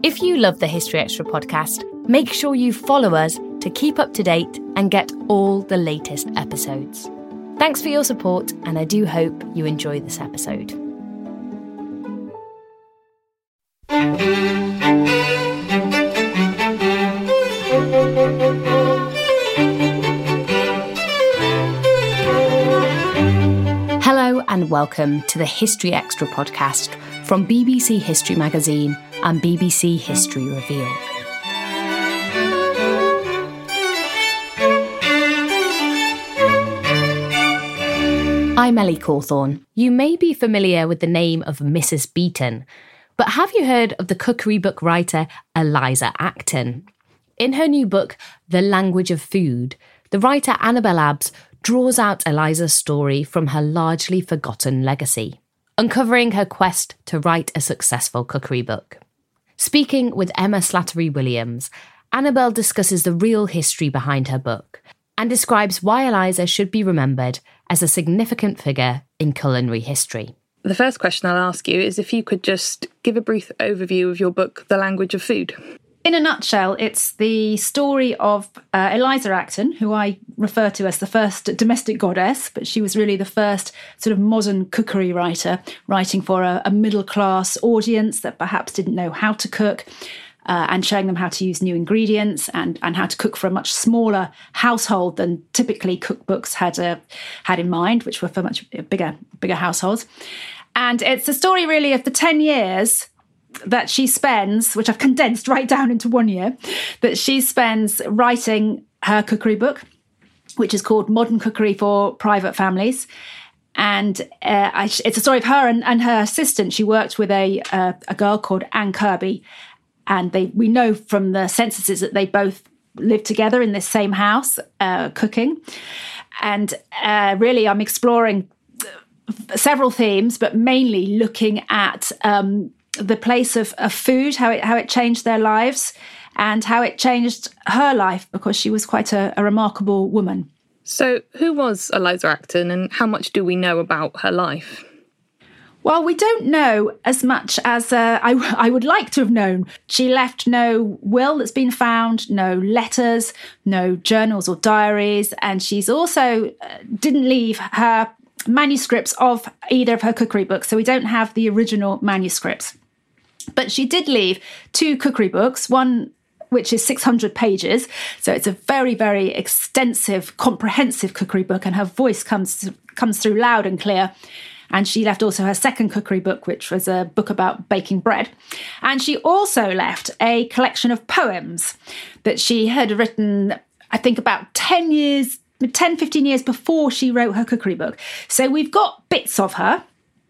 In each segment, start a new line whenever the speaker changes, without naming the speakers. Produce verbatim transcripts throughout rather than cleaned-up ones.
If you love the History Extra podcast, make sure you follow us to keep up to date and get all the latest episodes. Thanks for your support, and I do hope you enjoy this episode. Hello and welcome to the History Extra podcast from B B C History Magazine and B B C History Revealed. I'm Ellie Cawthorne. You may be familiar with the name of Missus Beeton, but have you heard of the cookery book writer Eliza Acton? In her new book, The Language of Food, the writer Annabel Abbs draws out Eliza's story from her largely forgotten legacy, uncovering her quest to write a successful cookery book. Speaking with Emma Slattery Williams, Annabel discusses the real history behind her book and describes why Eliza should be remembered as a significant figure in culinary history.
The first question I'll ask you is if you could just give a brief overview of your book, The Language of Food.
In a nutshell, it's the story of uh, Eliza Acton, who I refer to as the first domestic goddess, but she was really the first sort of modern cookery writer, writing for a, a middle-class audience that perhaps didn't know how to cook, uh, and showing them how to use new ingredients and, and how to cook for a much smaller household than typically cookbooks had uh, had in mind, which were for much bigger, bigger households. And it's a story really of the ten years that she spends, which I've condensed right down into one year, that she spends writing her cookery book, which is called Modern Cookery for Private Families. And uh, I, it's a story of her and, and her assistant. She worked with a uh, a girl called Anne Kirby. And they we know from the censuses that they both lived together in this same house, uh, cooking. And uh, really, I'm exploring several themes, but mainly looking at um, the place of, of food, how it how it changed their lives and how it changed her life, because she was quite a, a remarkable woman.
So who was Eliza Acton and how much do we know about her life?
Well, we don't know as much as uh, I, I would like to have known. She left no will that's been found, no letters, no journals or diaries, and she's also uh, didn't leave her manuscripts of either of her cookery books, so we don't have the original manuscripts. But she did leave two cookery books, one which is six hundred pages, so it's a very, very extensive, comprehensive cookery book, and her voice comes comes through loud and clear. And she left also her second cookery book, which was a book about baking bread. And she also left a collection of poems that she had written, I think, about ten years, ten, fifteen years before she wrote her cookery book. So we've got bits of her,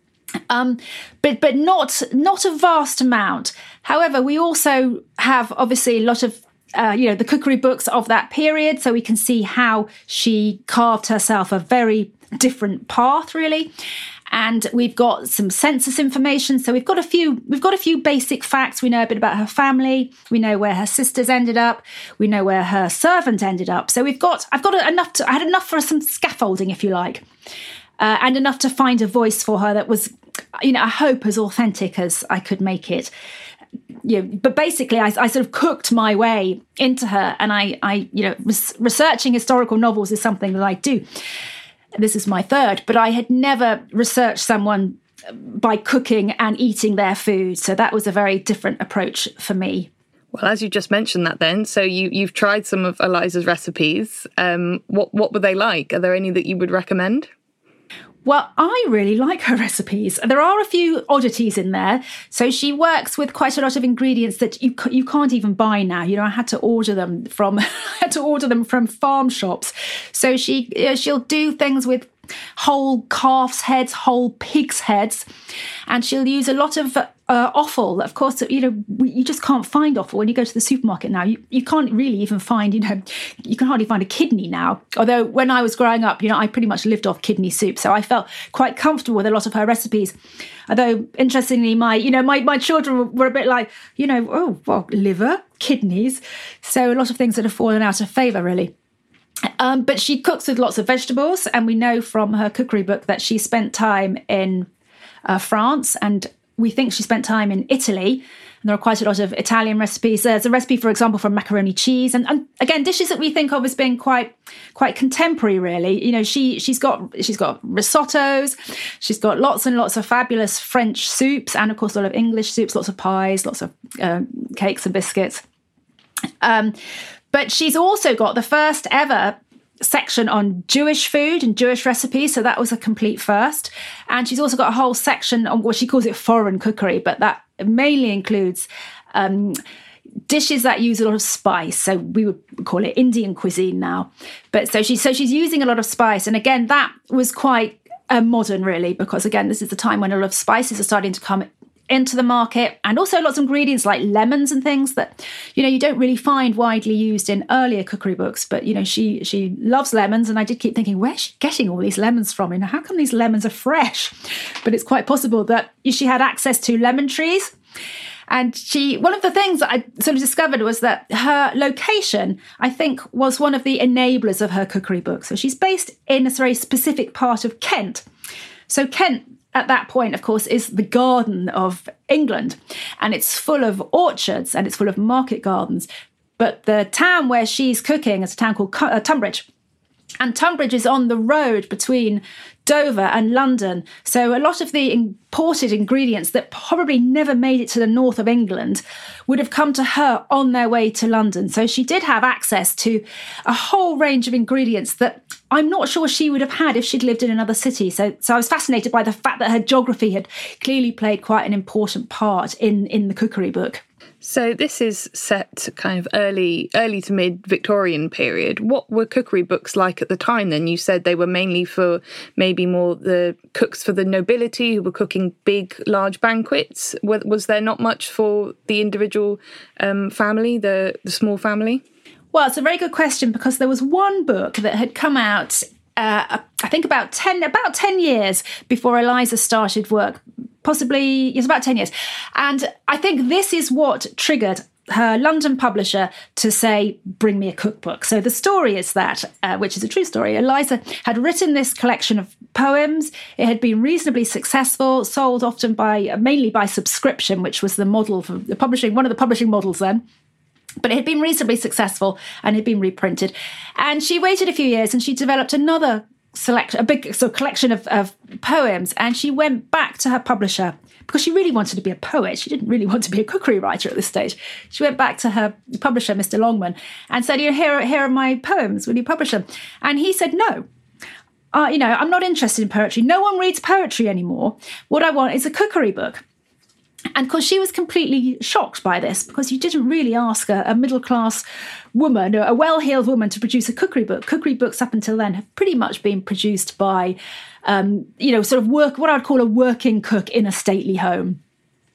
um, but but not not a vast amount. However, we also have obviously a lot of Uh, you know, the cookery books of that period, so we can see how she carved herself a very different path, really. And we've got some census information, so we've got a few. We've got a few basic facts. We know a bit about her family. We know where her sisters ended up. We know where her servant ended up. So we've got. I've got enough. To, I had enough for some scaffolding, if you like, uh, and enough to find a voice for her that was, you know, I hope as authentic as I could make it. You know, but basically, I, I sort of cooked my way into her, and I, I, you know, res- researching historical novels is something that I do. This is my third, but I had never researched someone by cooking and eating their food, so that was a very different approach for me.
Well, as you just mentioned that, then, so you you've tried some of Eliza's recipes. Um, what what were they like? Are there any that you would recommend?
Well, I really like her recipes. There are a few oddities in there. So she works with quite a lot of ingredients that you you can't even buy now. You know, I had to order them from I had to order them from farm shops. So she you know, she'll do things with whole calf's heads, whole pig's heads, and she'll use a lot of uh, offal. Of course, you know, we, you just can't find offal when you go to the supermarket now. You, you can't really even find, you know, you can hardly find a kidney now. Although when I was growing up, you know, I pretty much lived off kidney soup, so I felt quite comfortable with a lot of her recipes. Although, interestingly, my, you know, my, my children were a bit like, you know, oh, well, liver, kidneys. So a lot of things that have fallen out of favour, really. Um, but she cooks with lots of vegetables, and we know from her cookery book that she spent time in uh, France and we think she spent time in Italy. And there are quite a lot of Italian recipes. There's a recipe, for example, for macaroni cheese. And, and again, dishes that we think of as being quite quite contemporary, really. You know, she, she's got she's got risottos. She's got lots and lots of fabulous French soups. And, of course, a lot of English soups, lots of pies, lots of uh, cakes and biscuits. Um, but she's also got the first ever section on Jewish food and Jewish recipes, so that was a complete first. And she's also got a whole section on what she calls it foreign cookery, but that mainly includes um, dishes that use a lot of spice. So we would call it Indian cuisine now. But so she's so she's using a lot of spice, and again that was quite uh, modern, really, because again this is the time when a lot of spices are starting to come into the market, and also lots of ingredients like lemons and things that, you know, you don't really find widely used in earlier cookery books. But, you know, she she loves lemons, and I did keep thinking, where's she getting all these lemons from? You know, how come these lemons are fresh? But it's quite possible that she had access to lemon trees. And she, one of the things that I sort of discovered was that her location, I think, was one of the enablers of her cookery book. So she's based in a very specific part of Kent. So Kent, at that point, of course, is the garden of England, and it's full of orchards and it's full of market gardens. But the town where she's cooking is a town called uh, Tunbridge. And Tunbridge is on the road between Dover and London. So a lot of the imported ingredients that probably never made it to the north of England would have come to her on their way to London. So she did have access to a whole range of ingredients that I'm not sure she would have had if she'd lived in another city. So, so I was fascinated by the fact that her geography had clearly played quite an important part in, in the cookery book.
So this is set kind of early early to mid-Victorian period. What were cookery books like at the time then? You said they were mainly for maybe more the cooks for the nobility who were cooking big, large banquets. Was there not much for the individual um, family, the, the small family?
Well, it's a very good question, because there was one book that had come out, uh, I think about ten, about ten years before Eliza started work. Possibly, it's about ten years. And I think this is what triggered her London publisher to say, bring me a cookbook. So the story is that, uh, which is a true story, Eliza had written this collection of poems. It had been reasonably successful, sold often by, mainly by subscription, which was the model for the publishing, one of the publishing models then. But it had been reasonably successful and had been reprinted. And she waited a few years and she developed another selection, a big sort of collection of, of poems, and she went back to her publisher because she really wanted to be a poet. She didn't really want to be a cookery writer at this stage. She went back to her publisher, Mister Longman, and said, you know, here, here are my poems. Will you publish them? And he said, no. Uh, you know, I'm not interested in poetry. No one reads poetry anymore. What I want is a cookery book. And of course, she was completely shocked by this, because you didn't really ask a, a middle-class woman, a well-heeled woman, to produce a cookery book. Cookery books up until then have pretty much been produced by, um, you know, sort of work, what I'd call a working cook in a stately home.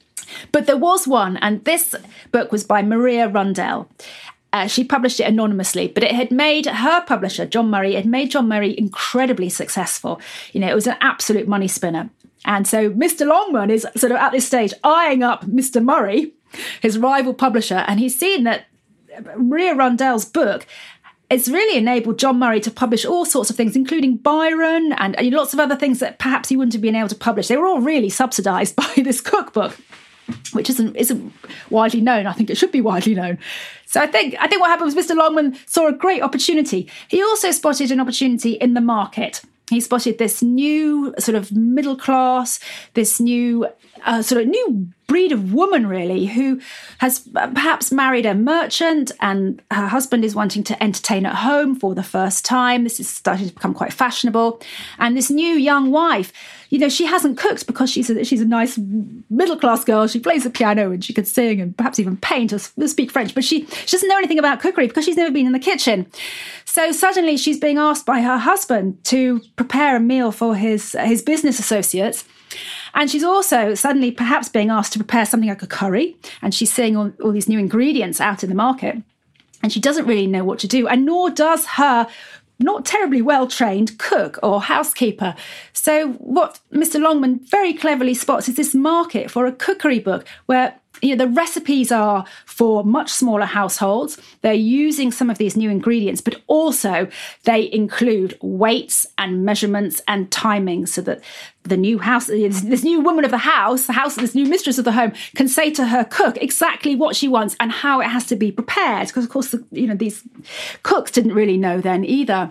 But there was one, and this book was by Maria Rundell. Uh, she published it anonymously, but it had made her publisher, John Murray, it had made John Murray incredibly successful. You know, it was an absolute money spinner. And so Mister Longman is sort of at this stage eyeing up Mister Murray, his rival publisher, and he's seen that Maria Rundell's book has really enabled John Murray to publish all sorts of things, including Byron and, and lots of other things that perhaps he wouldn't have been able to publish. They were all really subsidised by this cookbook, which isn't isn't widely known. I think it should be widely known. So I think I think what happened was Mister Longman saw a great opportunity. He also spotted an opportunity in the market. He spotted this new sort of middle class, this new uh, sort of new breed of woman, really, who has perhaps married a merchant, and her husband is wanting to entertain at home for the first time. This is starting to become quite fashionable. And this new young wife, you know, she hasn't cooked because she's a, she's a nice middle-class girl. She plays the piano and she can sing and perhaps even paint or speak French, but she, she doesn't know anything about cookery because she's never been in the kitchen. So suddenly she's being asked by her husband to prepare a meal for his, his business associates. And she's also suddenly perhaps being asked to prepare something like a curry. And she's seeing all, all these new ingredients out in the market. And she doesn't really know what to do. And nor does her not terribly well-trained cook or housekeeper. So what Mister Longman very cleverly spots is this market for a cookery book where you know, the recipes are for much smaller households. They're using some of these new ingredients, but also they include weights and measurements and timings so that the new house, this new woman of the house, the house, this new mistress of the home can say to her cook exactly what she wants and how it has to be prepared. Because of course, the, you know, these cooks didn't really know then either.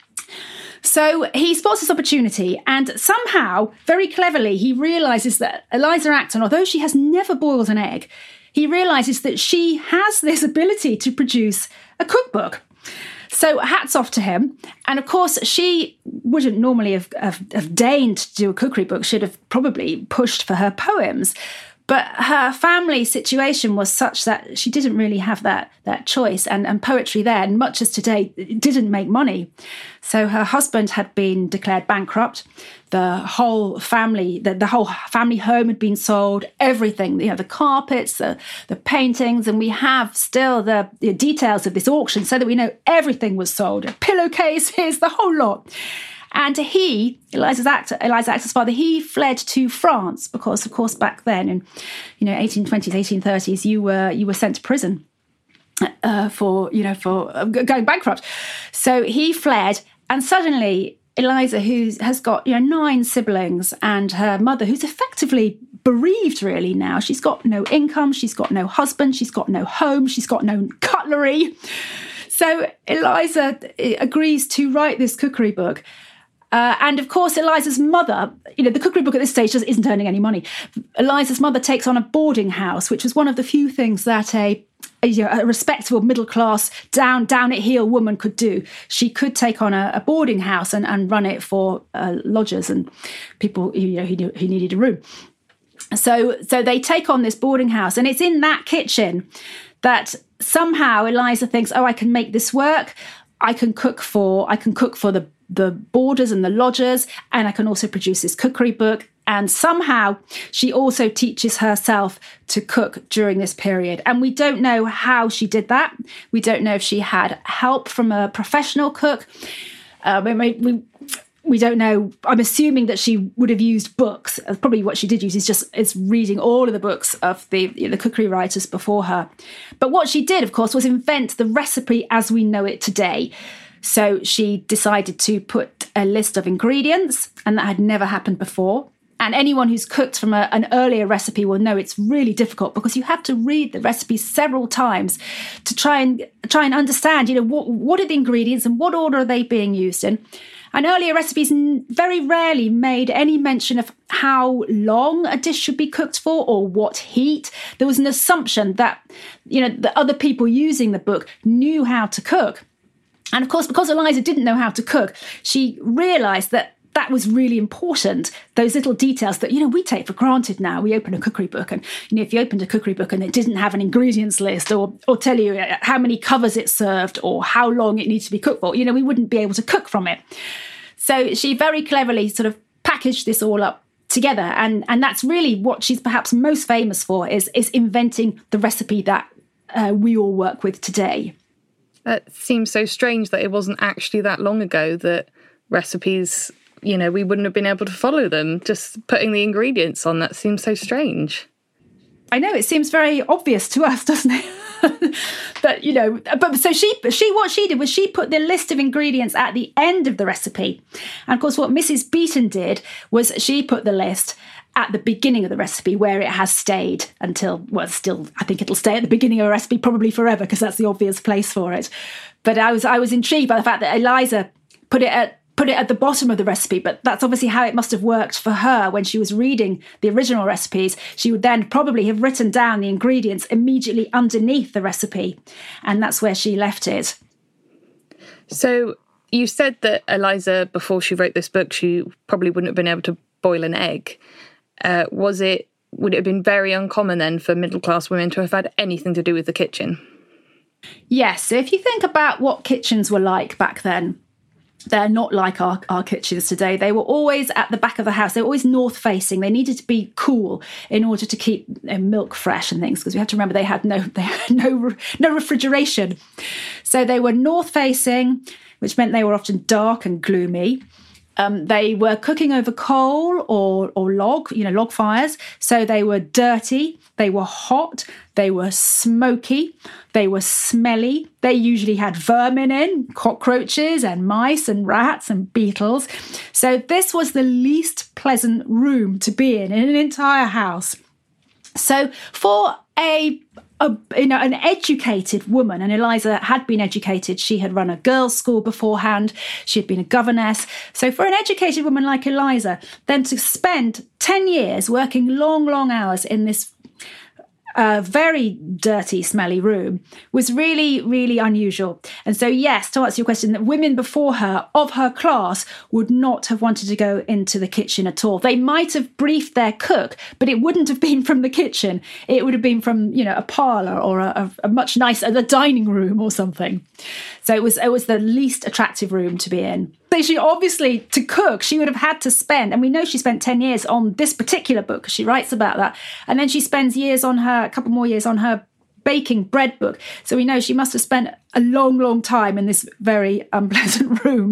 So he spots this opportunity and somehow, very cleverly, he realises that Eliza Acton, although she has never boiled an egg, he realises that she has this ability to produce a cookbook. So hats off to him. And of course, she wouldn't normally have, have, have deigned to do a cookery book. She'd have probably pushed for her poems. But her family situation was such that she didn't really have that that choice. And, and poetry then, much as today, didn't make money. So her husband had been declared bankrupt. The whole family, the, the whole family home had been sold, everything, you know, the carpets, the, the paintings. And we have still the, the details of this auction so that we know everything was sold. Pillowcases, the whole lot. And he, Eliza Acton, Eliza Acton's father, he fled to France because, of course, back then in, you know, eighteen twenties, eighteen thirties, you were you were sent to prison uh, for, you know, for going bankrupt. So he fled, and suddenly Eliza, who has got, you know, nine siblings, and her mother, who's effectively bereaved really now. She's got no income, she's got no husband, she's got no home, she's got no cutlery. So Eliza agrees to write this cookery book. Uh, and of course, Eliza's mother, you know, the cookery book at this stage just isn't earning any money. Eliza's mother takes on a boarding house, which was one of the few things that a, a, you know, a respectable middle class, down down at heel woman could do. She could take on a, a boarding house and, and run it for uh, lodgers and people, you know, who, who needed a room. So, so they take on this boarding house, and it's in that kitchen that somehow Eliza thinks, oh, I can make this work. I can cook for, I can cook for the the boarders and the lodgers, and I can also produce this cookery book. And somehow she also teaches herself to cook during this period. And we don't know how she did that. We don't know if she had help from a professional cook. Uh, we, we, we don't know. I'm assuming that she would have used books. Probably what she did use is just is reading all of the books of the, you know, the cookery writers before her. But what she did, of course, was invent the recipe as we know it today. So she decided to put a list of ingredients, and that had never happened before. And anyone who's cooked from a, an earlier recipe will know it's really difficult because you have to read the recipe several times to try and try and understand, you know, what, what are the ingredients and what order are they being used in. And earlier recipes very rarely made any mention of how long a dish should be cooked for or what heat. There was an assumption that, you know, the other people using the book knew how to cook. And of course, because Eliza didn't know how to cook, she realised that that was really important, those little details that, you know, we take for granted now. We open a cookery book and, you know, if you opened a cookery book and it didn't have an ingredients list or or tell you how many covers it served or how long it needs to be cooked for, you know, we wouldn't be able to cook from it. So she very cleverly sort of packaged this all up together. And, and that's really what she's perhaps most famous for, is, is inventing the recipe that uh, we all work with today.
It seems so strange that it wasn't actually that long ago that recipes, you know, we wouldn't have been able to follow them. Just putting the ingredients on, that seems so strange.
I know, it seems very obvious to us, doesn't it? But, you know, but so she, she, what she did was she put the list of ingredients at the end of the recipe. And of course, what Missus Beeton did was she put the list at the beginning of the recipe, where it has stayed until, well, still, I think it'll stay at the beginning of a recipe probably forever, because that's the obvious place for it. But I was I was intrigued by the fact that Eliza put it at put it at the bottom of the recipe, but that's obviously how it must have worked for her when she was reading the original recipes. She would then probably have written down the ingredients immediately underneath the recipe, and that's where she left it.
So you said that Eliza, before she wrote this book, she probably wouldn't have been able to boil an egg. Uh, was it, would it have been very uncommon then for middle-class women to have had anything to do with the kitchen?
Yes, so if you think about what kitchens were like back then, they're not like our, our kitchens today. They were always at the back of the house. They were always north-facing. They needed to be cool in order to keep uh, milk fresh and things, because we have to remember they had no they had no no refrigeration. So they were north-facing, which meant they were often dark and gloomy. Um, they were cooking over coal or or log, you know, log fires. So they were dirty, they were hot, they were smoky, they were smelly. They usually had vermin in, cockroaches and mice and rats and beetles. So this was the least pleasant room to be in in an entire house. So for a A, you know, an educated woman, and Eliza had been educated. She had run a girls' school beforehand. She had been a governess. So for an educated woman like Eliza, then to spend ten years working long, long hours in this uh, very dirty, smelly room was really, really unusual. And so, yes, to answer your question, that women before her of her class would not have wanted to go into the kitchen at all. They might have briefed their cook, but it wouldn't have been from the kitchen. It would have been from, you know, a parlour or a, a, a much nicer, a dining room or something. So it was it was the least attractive room to be in. So she obviously, to cook, she would have had to spend, and we know she spent ten years on this particular book, because she writes about that. And then she spends years on her, a couple more years on her baking bread book. So we know she must have spent a long, long time in this very unpleasant room.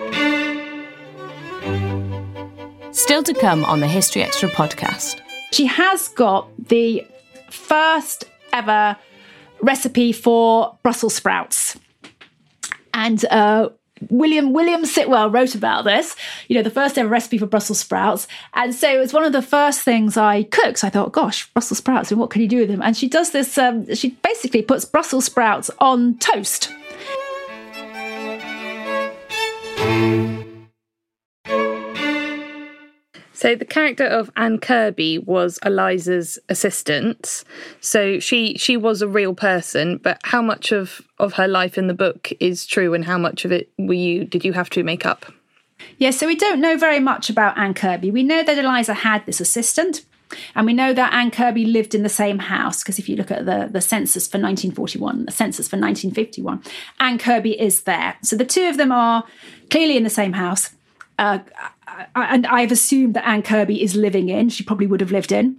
Still to come on the History Extra podcast.
She has got the first ever recipe for Brussels sprouts. And uh, William William Sitwell wrote about this, you know, the first ever recipe for Brussels sprouts. And so it was one of the first things I cooked. So I thought, gosh, Brussels sprouts, and what can you do with them? And she does this, um, she basically puts Brussels sprouts on toast.
So the character of Anne Kirby was Eliza's assistant. So she she was a real person, but how much of, of her life in the book is true, and how much of it were you did you have to make up?
Yeah, so we don't know very much about Anne Kirby. We know that Eliza had this assistant, and we know that Anne Kirby lived in the same house, because if you look at the, the census for nineteen forty-one, the census for nineteen fifty-one, Anne Kirby is there. So the two of them are clearly in the same house. Uh, and I've assumed that Anne Kirby is living in. She probably would have lived in.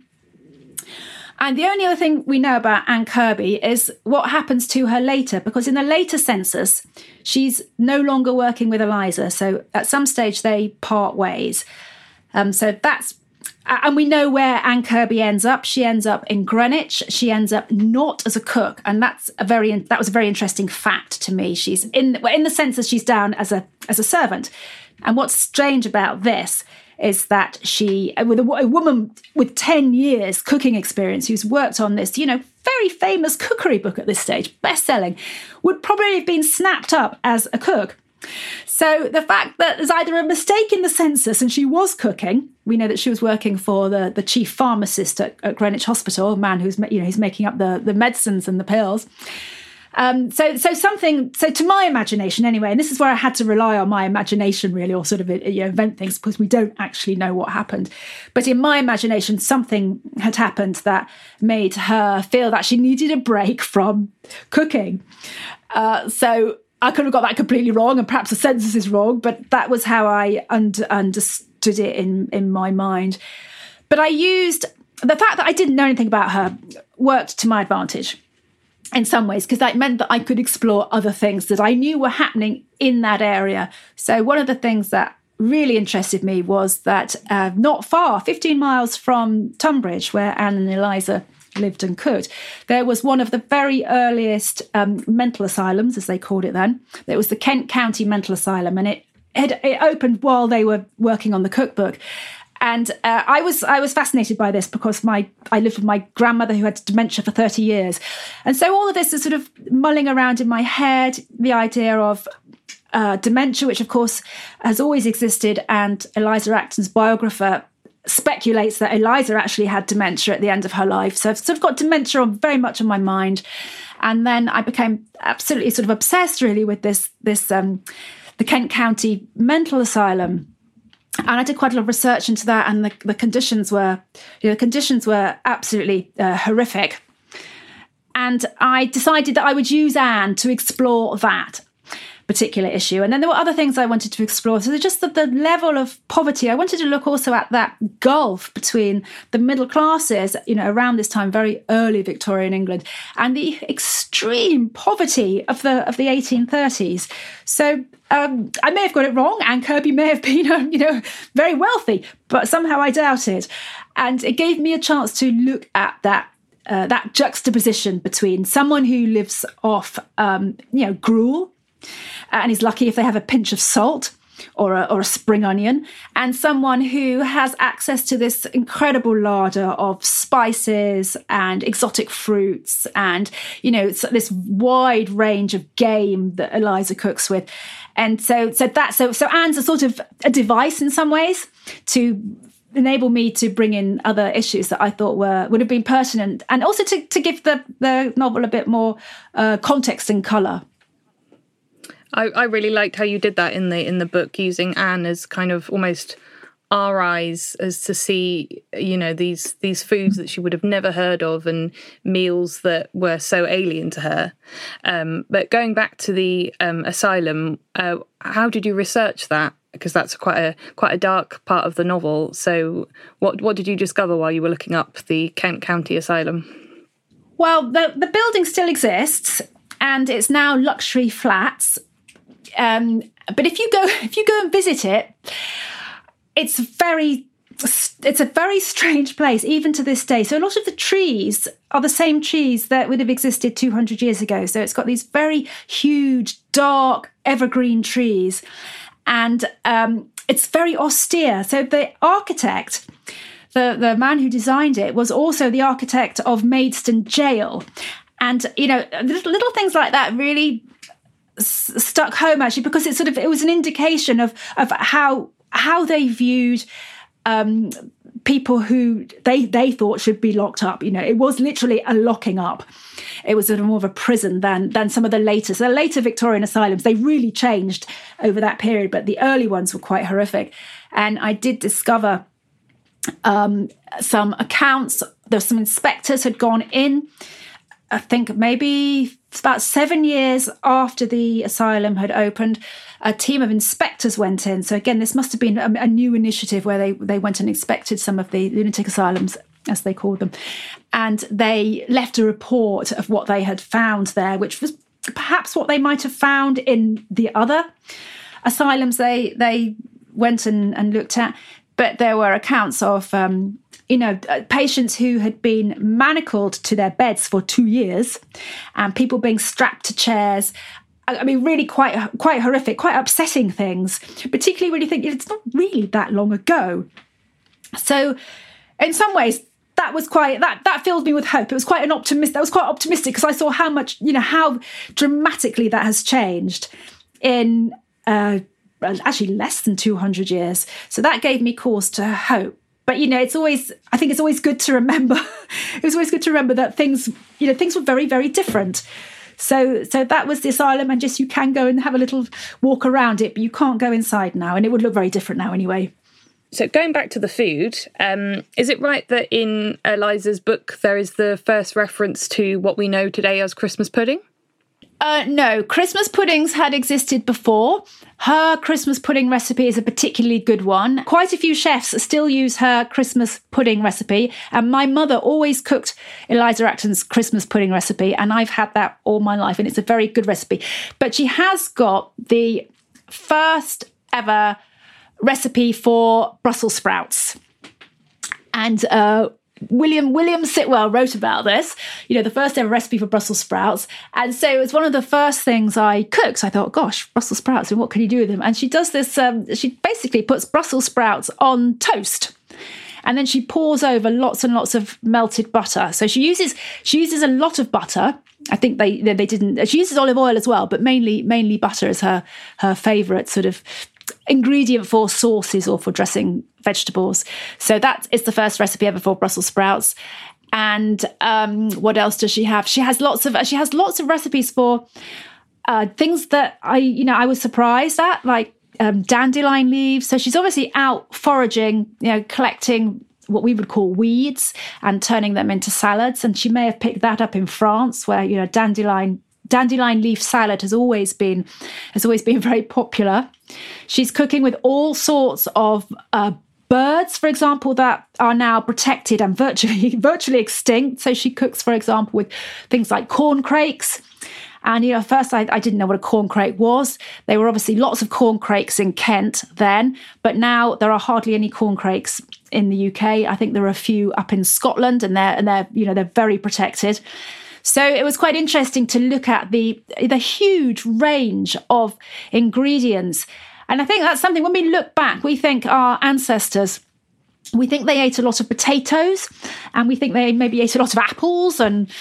And the only other thing we know about Anne Kirby is what happens to her later, because in the later census, she's no longer working with Eliza. So at some stage, they part ways. Um, so that's, and we know where Anne Kirby ends up. She ends up in Greenwich. She ends up not as a cook, and that's a very that was a very interesting fact to me. She's in in the census. She's down as a as a servant. And what's strange about this is that she, with a, a woman with ten years cooking experience who's worked on this, you know, very famous cookery book at this stage, best-selling, would probably have been snapped up as a cook. So the fact that there's either a mistake in the census and she was cooking, we know that she was working for the, the chief pharmacist at, at Greenwich Hospital, a man who's, you know, he's making up the, the medicines and the pills. Um, so, so something, so to my imagination anyway, and this is where I had to rely on my imagination really, or sort of, you know, invent things, because we don't actually know what happened. But in my imagination, something had happened that made her feel that she needed a break from cooking. Uh, so I could have got that completely wrong, and perhaps the census is wrong, but that was how I un- understood it in, in my mind. But I used, the fact that I didn't know anything about her worked to my advantage in some ways, because that meant that I could explore other things that I knew were happening in that area. So one of the things that really interested me was that uh, not far, fifteen miles from Tunbridge, where Anne and Eliza lived and cooked, there was one of the very earliest um, mental asylums, as they called it then. It was the Kent County Mental Asylum, and it, it, it opened while they were working on the cookbook. And uh, I was I was fascinated by this because my I lived with my grandmother who had dementia for thirty years. And so all of this is sort of mulling around in my head, the idea of uh, dementia, which of course has always existed. And Eliza Acton's biographer speculates that Eliza actually had dementia at the end of her life. So I've sort of got dementia on, very much on my mind. And then I became absolutely sort of obsessed really with this, this um, the Kent County Mental Asylum. And I did quite a lot of research into that, and the, the conditions were, you know, the conditions were absolutely uh, horrific. And I decided that I would use Anne to explore that. particular issue. And then there were other things I wanted to explore. So just the, the level of poverty. I wanted to look also at that gulf between the middle classes, you know, around this time, very early Victorian England, and the extreme poverty of the of the eighteen thirties. So um, I may have got it wrong, and Kirby may have been, um, you know, very wealthy, but somehow I doubt it. And it gave me a chance to look at that uh, that juxtaposition between someone who lives off, um, you know, gruel, and is lucky if they have a pinch of salt or a, or a spring onion, and someone who has access to this incredible larder of spices and exotic fruits and, you know, this wide range of game that Eliza cooks with. And so so that so so Anne's a sort of a device in some ways to enable me to bring in other issues that I thought were would have been pertinent, and also to, to give the, the novel a bit more uh, context and colour.
I, I really liked how you did that in the in the book, using Anne as kind of almost our eyes, as to see, you know, these these foods that she would have never heard of and meals that were so alien to her. Um, but going back to the um, asylum, uh, how did you research that? Because that's quite a quite a dark part of the novel. So what what did you discover while you were looking up the Kent County Asylum?
Well, the, the building still exists, and it's now luxury flats. Um, but if you go if you go and visit it, it's very it's a very strange place, even to this day. So a lot of the trees are the same trees that would have existed two hundred years ago. So it's got these very huge, dark, evergreen trees. And um, it's very austere. So the architect, the, the man who designed it, was also the architect of Maidstone Jail. And, you know, little, little things like that really s- stuck home, actually, because it sort of, it was an indication of, of how, how they viewed um, people who they, they thought should be locked up. You know, it was literally a locking up. It was sort of more of a prison than than some of the later. So the later Victorian asylums, they really changed over that period, but the early ones were quite horrific. And I did discover um, some accounts. There were some inspectors had gone in, I think maybe about seven years after the asylum had opened. A team of inspectors went in. So again, this must have been a, a new initiative where they, they went and inspected some of the lunatic asylums, as they called them. And they left a report of what they had found there, which was perhaps what they might have found in the other asylums they they went and, and looked at. But there were accounts of, um, you know, patients who had been manacled to their beds for two years and people being strapped to chairs. I mean, really quite quite horrific, quite upsetting things, particularly when you think it's not really that long ago. So in some ways, that was quite, that that filled me with hope. It was quite an optimist. That was quite optimistic because I saw how much, you know, how dramatically that has changed in uh, actually less than two hundred years. So that gave me cause to hope. But, you know, it's always, I think it's always good to remember, it was always good to remember that things, you know, things were very, very different. So so that was the asylum, and just you can go and have a little walk around it, but you can't go inside now, and it would look very different now anyway.
So going back to the food, um, is it right that in Eliza's book there is the first reference to what we know today as Christmas pudding?
Uh, no, Christmas puddings had existed before. Her Christmas pudding recipe is a particularly good one. Quite a few chefs still use her Christmas pudding recipe. And my mother always cooked Eliza Acton's Christmas pudding recipe. And I've had that all my life. And it's a very good recipe. But she has got the first ever recipe for Brussels sprouts. And uh William William Sitwell wrote about this, you know, the first ever recipe for Brussels sprouts. And so it was one of the first things I cooked. I thought, gosh, Brussels sprouts, and what can you do with them? And she does this, um, she basically puts Brussels sprouts on toast. And then she pours over lots and lots of melted butter. So she uses she uses a lot of butter. I think they they didn't, she uses olive oil as well, but mainly mainly butter is her her favourite sort of ingredient for sauces or for dressing vegetables. So that is the first recipe ever for Brussels sprouts. And um, what else does she have? She has lots of she has lots of recipes for uh, things that I you know I was surprised at, like um, dandelion leaves. So she's obviously out foraging, you know, collecting what we would call weeds and turning them into salads. And she may have picked that up in France, where, you know, dandelion dandelion leaf salad has always been has always been very popular. She's cooking with all sorts of uh, birds, for example, that are now protected and virtually virtually extinct. So she cooks, for example, with things like corncrakes. And, you know, at first I, I didn't know what a corncrake was. There were obviously lots of corncrakes in Kent then, but now there are hardly any corncrakes in the U K. I think there are a few up in Scotland, and they're, and they're, you know, they're very protected. So it was quite interesting to look at the the huge range of ingredients. And I think that's something, when we look back, we think our ancestors, we think they ate a lot of potatoes, and we think they maybe ate a lot of apples, and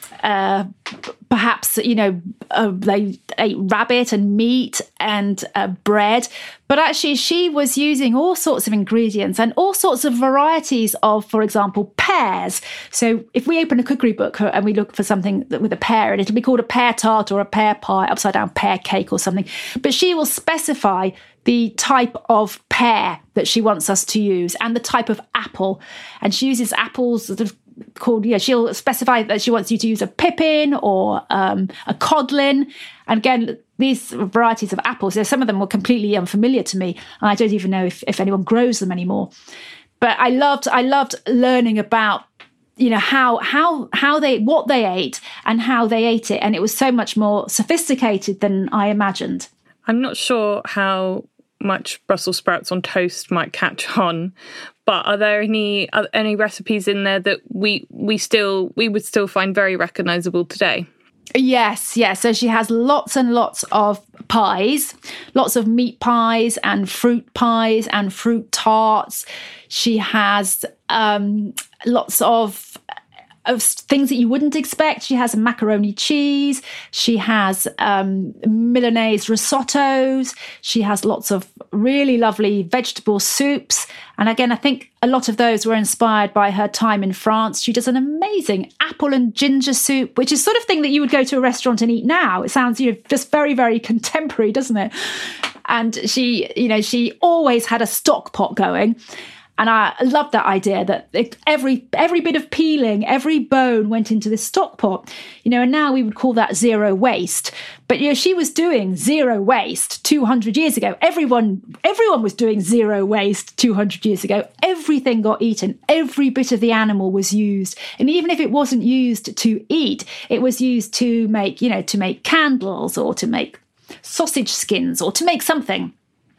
uh, perhaps, you know, uh, they ate rabbit and meat and uh, bread. But actually, she was using all sorts of ingredients and all sorts of varieties of, for example, pears. So if we open a cookery book and we look for something with a pear, and it'll be called a pear tart or a pear pie, upside down pear cake or something. But she will specify the type of pear that she wants us to use and the type of apple. And she uses apples sort of called, yeah, she'll specify that she wants you to use a pippin or um, a codlin. And again, these varieties of apples, some of them were completely unfamiliar to me, and I don't even know if, if anyone grows them anymore. But I loved, I loved learning about, you know, how how how they what they ate and how they ate it, and it was so much more sophisticated than I imagined.
I'm not sure how much Brussels sprouts on toast might catch on, but are there any are any recipes in there that we we still we would still find very recognisable today?
Yes, yes. So she has lots and lots of pies, lots of meat pies and fruit pies and fruit tarts. She has um, lots of of things that you wouldn't expect. She has macaroni cheese. She has um, Milanese risottos. She has lots of really lovely vegetable soups. And again, I think a lot of those were inspired by her time in France. She does an amazing apple and ginger soup, which is sort of thing that you would go to a restaurant and eat now. It sounds, you know, just very, very contemporary, doesn't it? And she, you know, she always had a stock pot going. And I loved that idea that it, every every bit of peeling, every bone went into this stock pot. You know, and now we would call that zero waste. But, you know, she was doing zero waste two hundred years ago. Everyone everyone was doing zero waste two hundred years ago. Everything got eaten. Every bit of the animal was used. And even if it wasn't used to eat, it was used to make, you know, to make candles or to make sausage skins or to make something.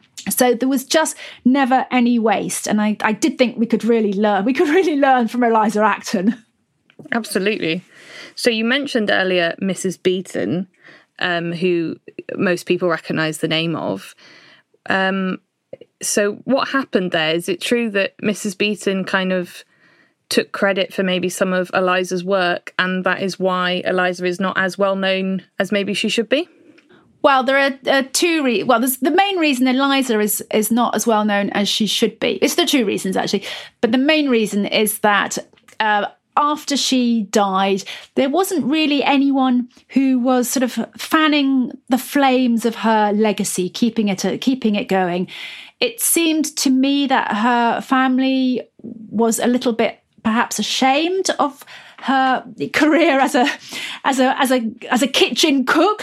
So there was just never any waste. And I, I did think we could really learn. We could really learn from Eliza Acton.
Absolutely. So you mentioned earlier Missus Beeton, um, who most people recognise the name of. Um, so what happened there? Is it true that Missus Beeton kind of took credit for maybe some of Eliza's work, and that is why Eliza is not as well known as maybe she should be?
Well, there are uh, two reasons. Well, there's the main reason Eliza is is not as well known as she should be. It's the two reasons, actually. But the main reason is that uh, after she died, there wasn't really anyone who was sort of fanning the flames of her legacy, keeping it uh, keeping it going. It seemed to me that her family was a little bit perhaps ashamed of her career as a as a as a as a kitchen cook.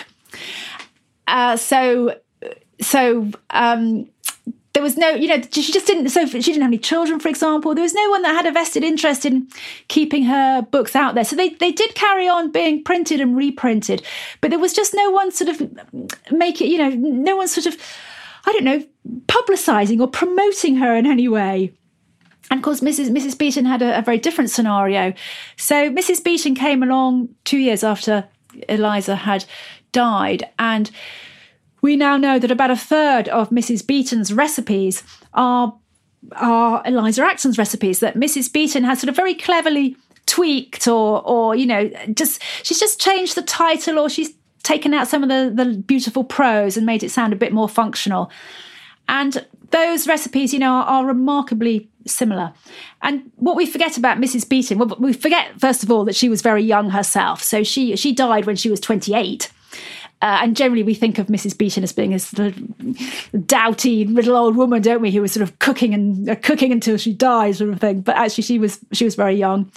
Uh, so, so um, there was no, you know, she just didn't, so she didn't have any children, for example. There was no one that had a vested interest in keeping her books out there. So they, they did carry on being printed and reprinted, but there was just no one sort of make it, you know, no one sort of, I don't know, publicising or promoting her in any way. And of course, Missus Missus Beeton had a, a very different scenario. So Missus Beeton came along two years after Eliza had died, and we now know that about a third of Missus Beeton's recipes are are Eliza Acton's recipes, that Missus Beeton has sort of very cleverly tweaked or or you know just she's just changed the title, or she's taken out some of the the beautiful prose and made it sound a bit more functional. And those recipes, you know, are, are remarkably similar. And what we forget about Missus Beeton, well, we forget first of all that she was very young herself. So she she died when she was twenty-eight. Uh, and generally we think of Missus Beeton as being a sort of doughty little old woman, don't we, who was sort of cooking and uh, cooking until she died, sort of thing. But actually she was she was very young.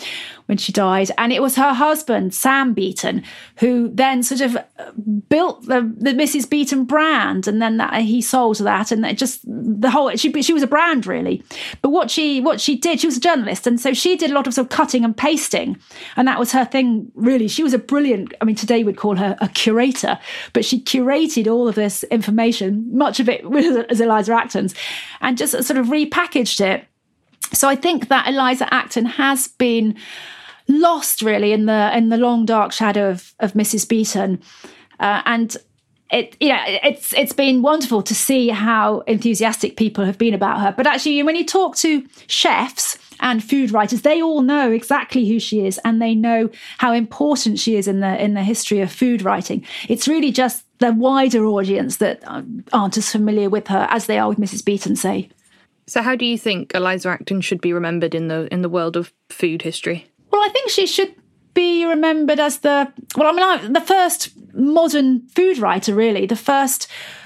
when she died. And it was her husband, Sam Beeton, who then sort of built the, the Missus Beeton brand, and then that, he sold that, and it just the whole she she was a brand really. But what she what she did, she was a journalist, and so she did a lot of sort of cutting and pasting, and that was her thing really. She was a brilliant, I mean, today we'd call her a curator, but she curated all of this information, much of it as Eliza Acton's, and just sort of repackaged it. So I think that Eliza Acton has been lost really in the in the long dark shadow of, of Missus Beeton, uh, and it you know it's it's been wonderful to see how enthusiastic people have been about her. But actually, when you talk to chefs and food writers, they all know exactly who she is, and they know how important she is in the in the history of food writing. It's really just the wider audience that aren't as familiar with her as they are with Missus Beeton, say.
So how do you think Eliza Acton should be remembered in the in the world of food history?
Well, I think she should be remembered as the, well, I mean, I, the first modern food writer, really. The first,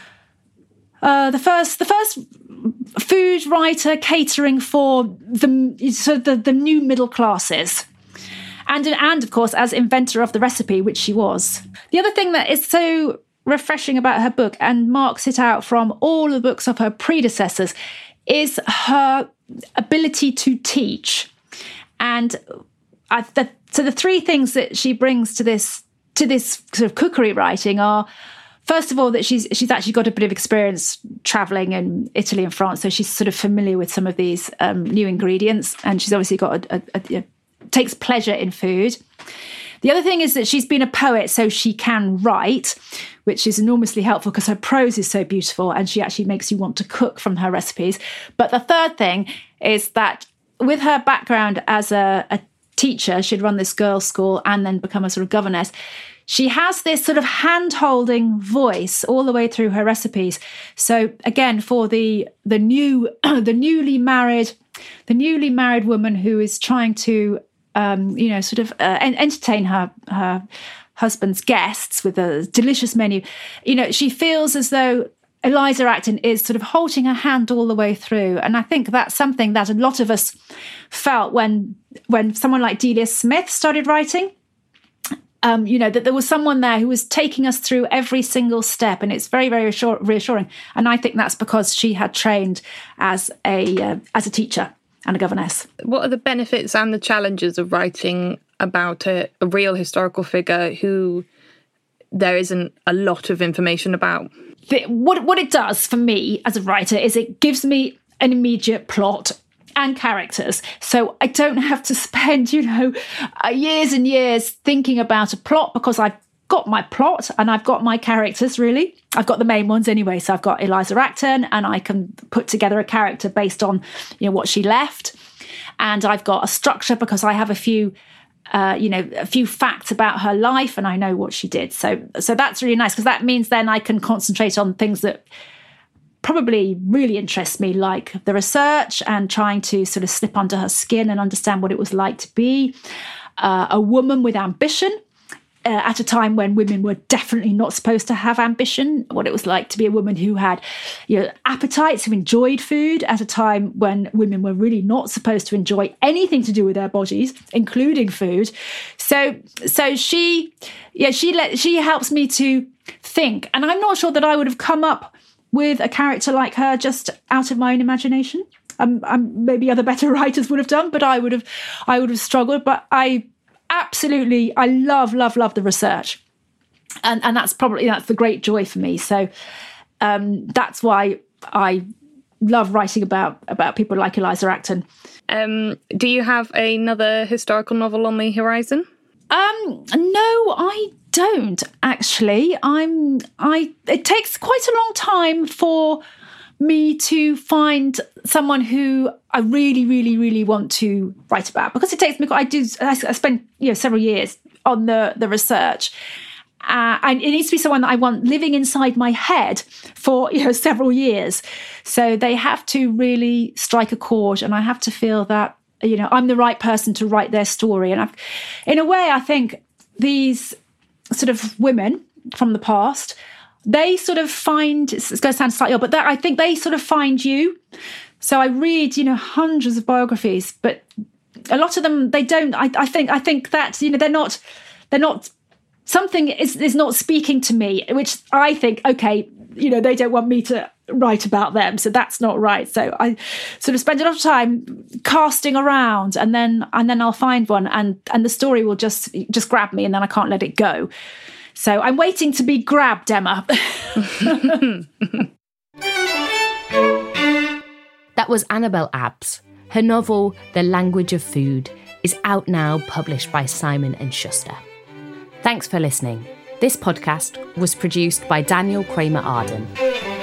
uh, the first, the first food writer catering for the so the, the new middle classes. And, and, of course, as inventor of the recipe, which she was. The other thing that is so refreshing about her book, and marks it out from all the books of her predecessors, is her ability to teach. And I, the, so the three things that she brings to this to this sort of cookery writing are, first of all, that she's she's actually got a bit of experience travelling in Italy and France, so she's sort of familiar with some of these um, new ingredients, and she's obviously got a, a, a, a takes pleasure in food. The other thing is that she's been a poet, so she can write, which is enormously helpful because her prose is so beautiful and she actually makes you want to cook from her recipes. But the third thing is that with her background as a, a teacher, she'd run this girls' school and then become a sort of governess. She has this sort of hand-holding voice all the way through her recipes. So again, for the the new the newly married the newly married woman who is trying to Um, you know, sort of uh, entertain her her husband's guests with a delicious menu. You know, she feels as though Eliza Acton is sort of holding her hand all the way through, and I think that's something that a lot of us felt when when someone like Delia Smith started writing. Um, you know, that there was someone there who was taking us through every single step, and it's very, very reassure- reassuring. And I think that's because she had trained as a uh, as a teacher and a governess.
What are the benefits and the challenges of writing about a, a real historical figure who there isn't a lot of information about?
The, what what it does for me as a writer is it gives me an immediate plot and characters. So I don't have to spend, you know, uh, years and years thinking about a plot, because I've got my plot and I've got my characters, really. I've got the main ones anyway. So I've got Eliza Acton, and I can put together a character based on, you know, what she left. And I've got a structure because I have a few, uh, you know, a few facts about her life, and I know what she did. So, so that's really nice, because that means then I can concentrate on things that probably really interest me, like the research and trying to sort of slip under her skin and understand what it was like to be uh, a woman with ambition. Uh, at a time when women were definitely not supposed to have ambition, what it was like to be a woman who had, you know, appetites, who enjoyed food, at a time when women were really not supposed to enjoy anything to do with their bodies, including food. So, so she, yeah, she let she helps me to think, and I'm not sure that I would have come up with a character like her just out of my own imagination. Um, um, maybe other better writers would have done, but I would have, I would have struggled. But I. Absolutely, I love, love, love the research, and and that's probably that's the great joy for me. So um, that's why I love writing about about people like Eliza Acton.
Um, do you have another historical novel on the horizon?
Um, no, I don't actually. I'm I. It takes quite a long time for me to find someone who I really, really, really want to write about, because it takes me. I do. I, I spend you know several years on the the research, uh, and it needs to be someone that I want living inside my head for you know several years. So they have to really strike a chord, and I have to feel that you know I'm the right person to write their story. And I've, in a way, I think these sort of women from the past, they sort of find, it's going to sound slightly odd, but that, I think they sort of find you. So I read, you know, hundreds of biographies, but a lot of them, they don't. I, I think I think that, you know, they're not, they're not, something is, is not speaking to me, which I think, okay, you know, they don't want me to write about them, so that's not right. So I sort of spend a lot of time casting around, and then and then I'll find one, and and the story will just just grab me, and then I can't let it go. So I'm waiting to be grabbed, Emma.
That was Annabel Abbs. Her novel, The Language of Food, is out now, published by Simon and Schuster. Thanks for listening. This podcast was produced by Daniel Kramer Arden.